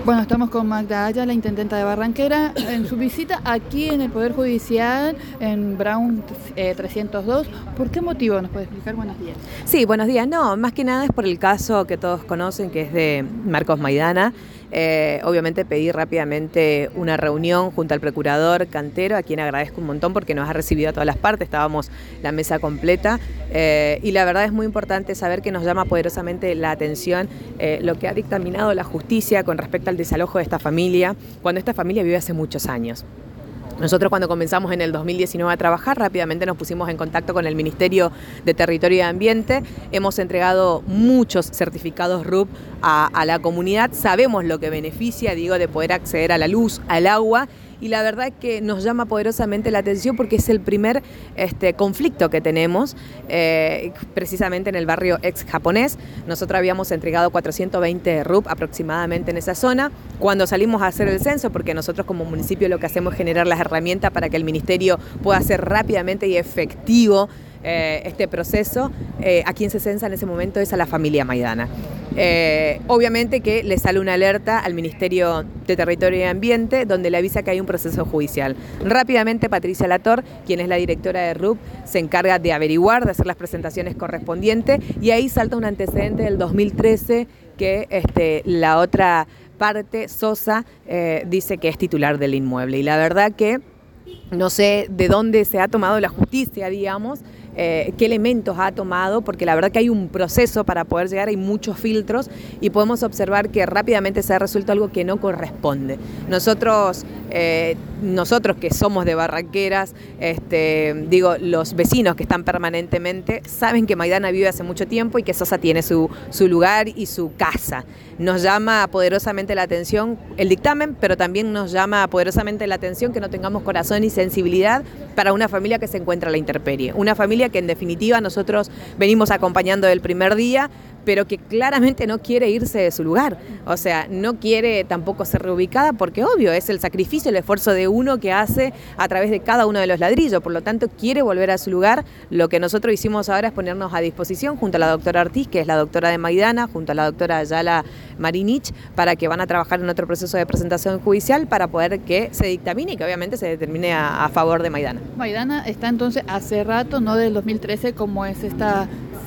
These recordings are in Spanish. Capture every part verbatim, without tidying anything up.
Bueno, estamos con Magda Aya, la intendenta de Barranquera, en su visita aquí en el Poder Judicial, en Brown eh, trescientos dos. ¿Por qué motivo? ¿Nos puede explicar? Buenos días. Sí, buenos días. No, más que nada es por el caso que todos conocen, que es de Marcos Maidana. Eh, obviamente pedí rápidamente una reunión junto al procurador Cantero, a quien agradezco un montón porque nos ha recibido a todas las partes, estábamos la mesa completa, eh, y la verdad es muy importante saber que nos llama poderosamente la atención eh, lo que ha dictaminado la justicia con respecto al desalojo de esta familia, cuando esta familia vive hace muchos años. Nosotros cuando comenzamos en el dos mil diecinueve a trabajar, rápidamente nos pusimos en contacto con el Ministerio de Territorio y Ambiente, hemos entregado muchos certificados R U P a, a la comunidad, sabemos lo que beneficia, digo, de poder acceder a la luz, al agua, y la verdad es que nos llama poderosamente la atención porque es el primer este, conflicto que tenemos, eh, precisamente en el barrio ex japonés. Nosotros habíamos entregado cuatrocientos veinte R U P aproximadamente en esa zona. Cuando salimos a hacer el censo, porque nosotros como municipio lo que hacemos es generar las herramientas para que el ministerio pueda hacer rápidamente y efectivo eh, este proceso, eh, a quien se censa en ese momento es a la familia Maidana. Eh, obviamente que le sale una alerta al Ministerio de Territorio y Ambiente donde le avisa que hay un proceso judicial. Rápidamente Patricia Lator, quien es la directora de R U P, se encarga de averiguar, de hacer las presentaciones correspondientes, y ahí salta un antecedente del dos mil trece que este, la otra parte, Sosa, eh, dice que es titular del inmueble, y la verdad que no sé de dónde se ha tomado la justicia, digamos, eh, qué elementos ha tomado, porque la verdad que hay un proceso para poder llegar, hay muchos filtros y podemos observar que rápidamente se ha resuelto algo que no corresponde. Nosotros, eh, nosotros que somos de Barranqueras, este, digo, los vecinos que están permanentemente saben que Maidana vive hace mucho tiempo y que Sosa tiene su, su lugar y su casa. Nos llama poderosamente la atención el dictamen, pero también nos llama poderosamente la atención que no tengamos corazón y sensibilidad para una familia que se encuentra a la intemperie. Una familia que en definitiva nosotros venimos acompañando del primer día, pero que claramente no quiere irse de su lugar. O sea, no quiere tampoco ser reubicada porque obvio, es el sacrificio, el esfuerzo de uno que hace a través de cada uno de los ladrillos. Por lo tanto, quiere volver a su lugar. Lo que nosotros hicimos ahora es ponernos a disposición junto a la doctora Ortiz, que es la doctora de Maidana, junto a la doctora Ayala Marinich, para que van a trabajar en otro proceso de presentación judicial para poder que se dictamine y que obviamente se determine a, a favor de Maidana. Maidana está entonces hace rato, no del dos mil trece, como es esta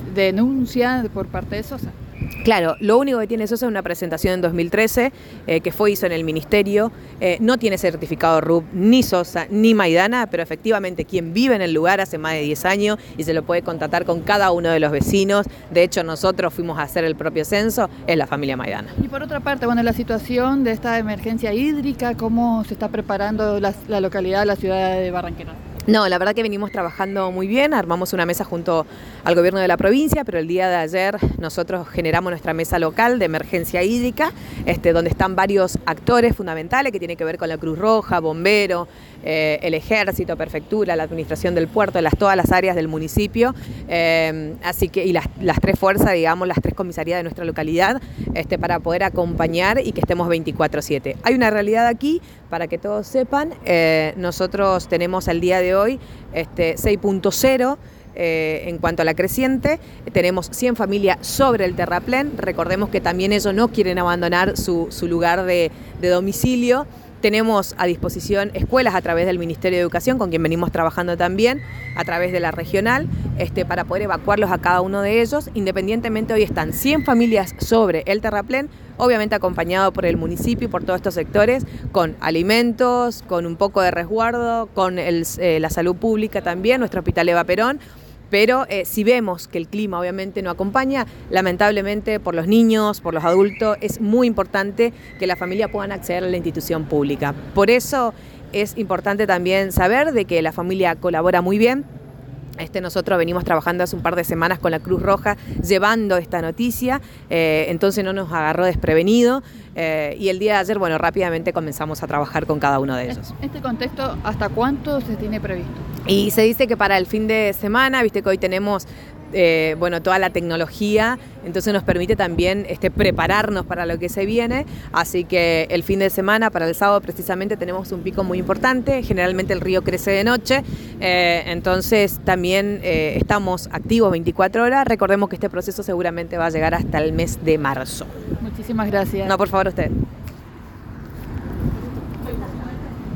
denuncia por parte de Sosa. Claro, lo único que tiene Sosa es una presentación en dos mil trece eh, que fue hizo en el ministerio, eh, no tiene certificado R U P ni Sosa ni Maidana, pero efectivamente quien vive en el lugar hace más de diez años y se lo puede contactar con cada uno de los vecinos. De hecho, nosotros fuimos a hacer el propio censo, es la familia Maidana. Y por otra parte, bueno, la situación de esta emergencia hídrica, ¿cómo se está preparando la, la localidad, la ciudad de Barranquera? No, la verdad que venimos trabajando muy bien, armamos una mesa junto al gobierno de la provincia, pero el día de ayer nosotros generamos nuestra mesa local de emergencia hídrica, este, donde están varios actores fundamentales que tienen que ver con la Cruz Roja, Bombero, eh, el Ejército, Prefectura, la Administración del Puerto, las, todas las áreas del municipio, eh, así que, y las, las tres fuerzas, digamos, las tres comisarías de nuestra localidad, este, para poder acompañar y que estemos veinticuatro siete. Hay una realidad aquí, para que todos sepan, eh, nosotros tenemos al día de hoy este, seis punto cero eh, en cuanto a la creciente, tenemos cien familias sobre el terraplén, recordemos que también ellos no quieren abandonar su, su lugar de, de domicilio. Tenemos a disposición escuelas a través del Ministerio de Educación, con quien venimos trabajando también, a través de la regional, este, para poder evacuarlos a cada uno de ellos. Independientemente, hoy están cien familias sobre el terraplén, obviamente acompañado por el municipio y por todos estos sectores, con alimentos, con un poco de resguardo, con el, eh, la salud pública también, nuestro hospital Eva Perón. Pero eh, si vemos que el clima obviamente no acompaña, lamentablemente por los niños, por los adultos, es muy importante que la familia puedan acceder a la institución pública. Por eso es importante también saber de que la familia colabora muy bien. Este, nosotros venimos trabajando hace un par de semanas con la Cruz Roja llevando esta noticia, eh, entonces no nos agarró desprevenido eh, y el día de ayer, bueno, rápidamente comenzamos a trabajar con cada uno de ellos. Este contexto, ¿hasta cuánto se tiene previsto? Y se dice que para el fin de semana, viste que hoy tenemos eh, bueno, toda la tecnología, entonces nos permite también este, prepararnos para lo que se viene, así que el fin de semana, para el sábado precisamente, tenemos un pico muy importante, generalmente el río crece de noche, eh, entonces también eh, estamos activos veinticuatro horas, recordemos que este proceso seguramente va a llegar hasta el mes de marzo. Muchísimas gracias. No, por favor, usted.